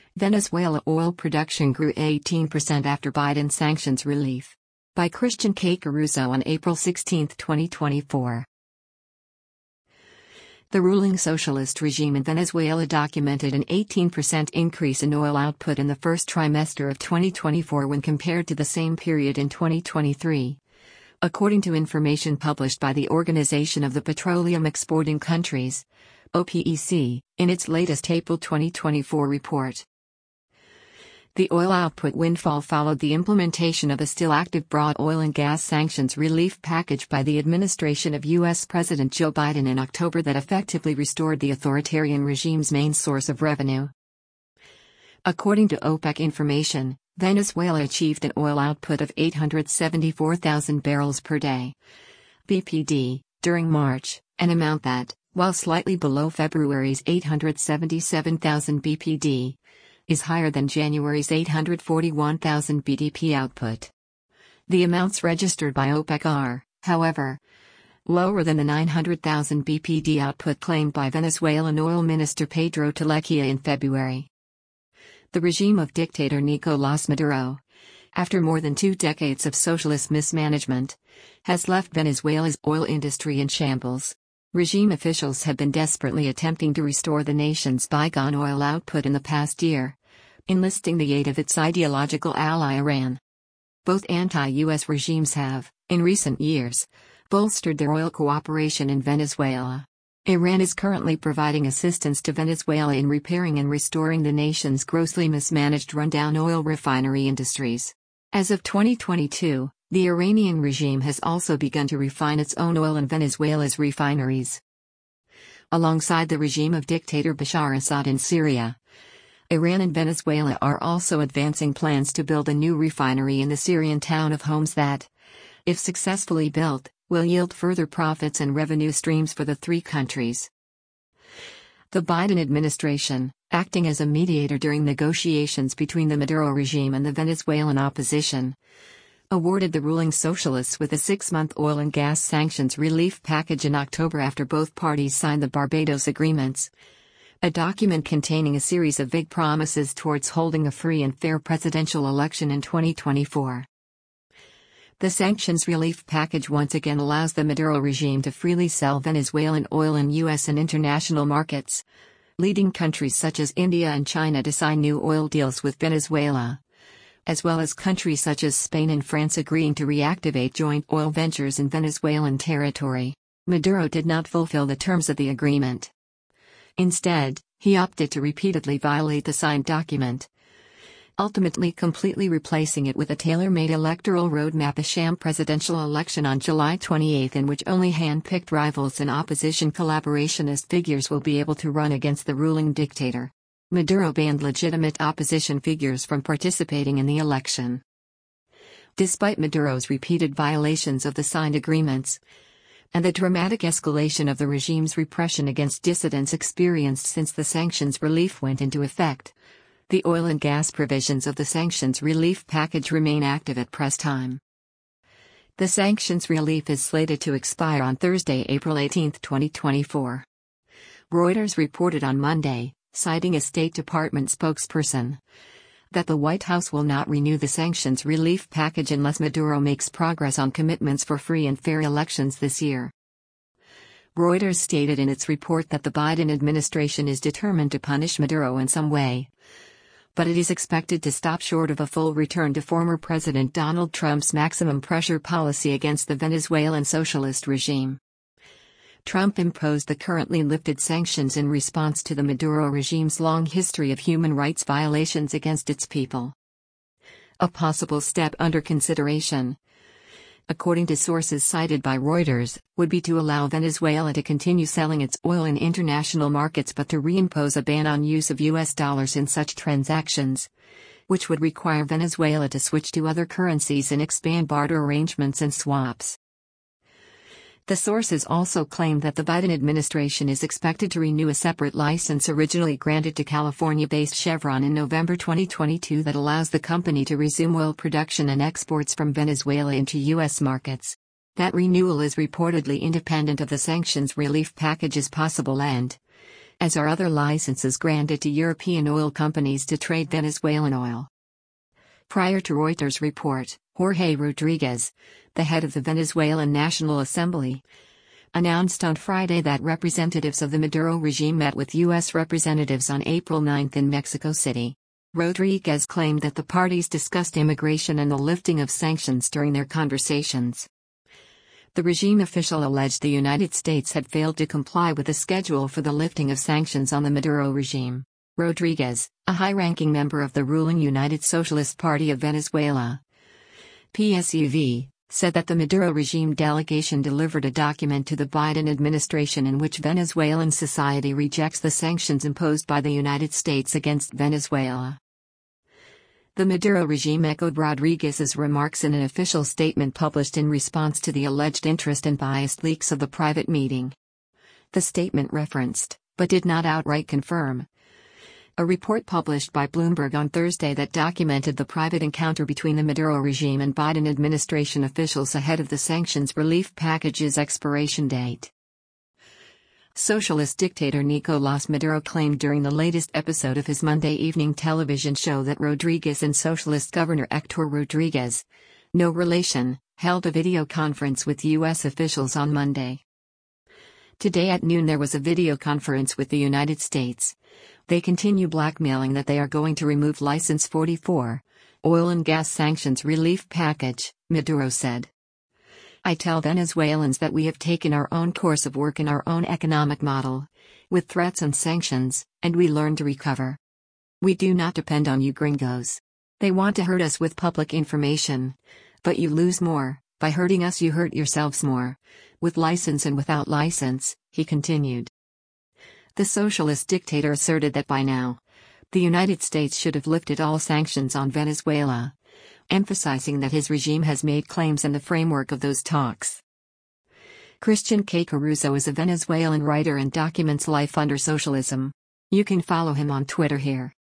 Venezuela oil production grew 18% after Biden sanctions relief. By Christian K. Caruso on April 16, 2024. The ruling socialist regime in Venezuela documented an 18% increase in oil output in the first trimester of 2024 when compared to the same period in 2023. According to information published by the Organization of the Petroleum Exporting Countries, OPEC, in its latest April 2024 report. The oil output windfall followed the implementation of a still-active broad oil and gas sanctions relief package by the administration of U.S. President Joe Biden in October that effectively restored the authoritarian regime's main source of revenue. According to OPEC information, Venezuela achieved an oil output of 874,000 barrels per day (BPD) during March, an amount that, while slightly below February's 877,000 BPD, is higher than January's 841,000 BDP output. The amounts registered by OPEC are, however, lower than the 900,000 BPD output claimed by Venezuelan Oil Minister Pedro Telequia in February. The regime of dictator Nicolás Maduro, after more than 2 decades of socialist mismanagement, has left Venezuela's oil industry in shambles. Regime officials have been desperately attempting to restore the nation's bygone oil output in the past year, enlisting the aid of its ideological ally Iran. Both anti-US regimes have, in recent years, bolstered their oil cooperation in Venezuela. Iran is currently providing assistance to Venezuela in repairing and restoring the nation's grossly mismanaged rundown oil refinery industries. As of 2022, the Iranian regime has also begun to refine its own oil in Venezuela's refineries. Alongside the regime of dictator Bashar Assad in Syria, Iran and Venezuela are also advancing plans to build a new refinery in the Syrian town of Homs that, if successfully built, will yield further profits and revenue streams for the 3 countries. The Biden administration, acting as a mediator during negotiations between the Maduro regime and the Venezuelan opposition, awarded the ruling socialists with a 6-month oil and gas sanctions relief package in October after both parties signed the Barbados Agreements, a document containing a series of vague promises towards holding a free and fair presidential election in 2024. The sanctions relief package once again allows the Maduro regime to freely sell Venezuelan oil in U.S. and international markets, leading countries such as India and China to sign new oil deals with Venezuela, as well as countries such as Spain and France agreeing to reactivate joint oil ventures in Venezuelan territory. Maduro did not fulfill the terms of the agreement. Instead, he opted to repeatedly violate the signed document, ultimately completely replacing it with a tailor-made electoral roadmap, a sham presidential election on July 28 in which only hand-picked rivals and opposition collaborationist figures will be able to run against the ruling dictator. Maduro banned legitimate opposition figures from participating in the election. Despite Maduro's repeated violations of the signed agreements, and the dramatic escalation of the regime's repression against dissidents experienced since the sanctions relief went into effect, the oil and gas provisions of the sanctions relief package remain active at press time. The sanctions relief is slated to expire on Thursday, April 18, 2024. Reuters reported on Monday, citing a State Department spokesperson, that the White House will not renew the sanctions relief package unless Maduro makes progress on commitments for free and fair elections this year. Reuters stated in its report that the Biden administration is determined to punish Maduro in some way, but it is expected to stop short of a full return to former President Donald Trump's maximum pressure policy against the Venezuelan socialist regime. Trump imposed the currently lifted sanctions in response to the Maduro regime's long history of human rights violations against its people. A possible step under consideration, according to sources cited by Reuters, would be to allow Venezuela to continue selling its oil in international markets but to reimpose a ban on use of U.S. dollars in such transactions, which would require Venezuela to switch to other currencies and expand barter arrangements and swaps. The sources also claim that the Biden administration is expected to renew a separate license originally granted to California-based Chevron in November 2022 that allows the company to resume oil production and exports from Venezuela into U.S. markets. That renewal is reportedly independent of the sanctions relief package's possible end, as are other licenses granted to European oil companies to trade Venezuelan oil. Prior to Reuters' report, Jorge Rodriguez, the head of the Venezuelan National Assembly, announced on Friday that representatives of the Maduro regime met with U.S. representatives on April 9 in Mexico City. Rodriguez claimed that the parties discussed immigration and the lifting of sanctions during their conversations. The regime official alleged the United States had failed to comply with the schedule for the lifting of sanctions on the Maduro regime. Rodriguez, a high-ranking member of the ruling United Socialist Party of Venezuela, PSUV, said that the Maduro regime delegation delivered a document to the Biden administration in which Venezuelan society rejects the sanctions imposed by the United States against Venezuela. The Maduro regime echoed Rodriguez's remarks in an official statement published in response to the alleged interest and biased leaks of the private meeting. The statement referenced, but did not outright confirm, a report published by Bloomberg on Thursday that documented the private encounter between the Maduro regime and Biden administration officials ahead of the sanctions relief package's expiration date. Socialist dictator Nicolás Maduro claimed during the latest episode of his Monday evening television show that Rodriguez and socialist Governor Héctor Rodriguez, no relation, held a video conference with U.S. officials on Monday. Today at noon there was a video conference with the United States. They continue blackmailing that they are going to remove License 44, oil and gas sanctions relief package, Maduro said. I tell Venezuelans that we have taken our own course of work in our own economic model, with threats and sanctions, and we learn to recover. We do not depend on you gringos. They want to hurt us with public information, but you lose more. By hurting us you hurt yourselves more, with license and without license, he continued. The socialist dictator asserted that by now, the United States should have lifted all sanctions on Venezuela, emphasizing that his regime has made claims in the framework of those talks. Christian K. Caruso is a Venezuelan writer and documents life under socialism. You can follow him on Twitter here.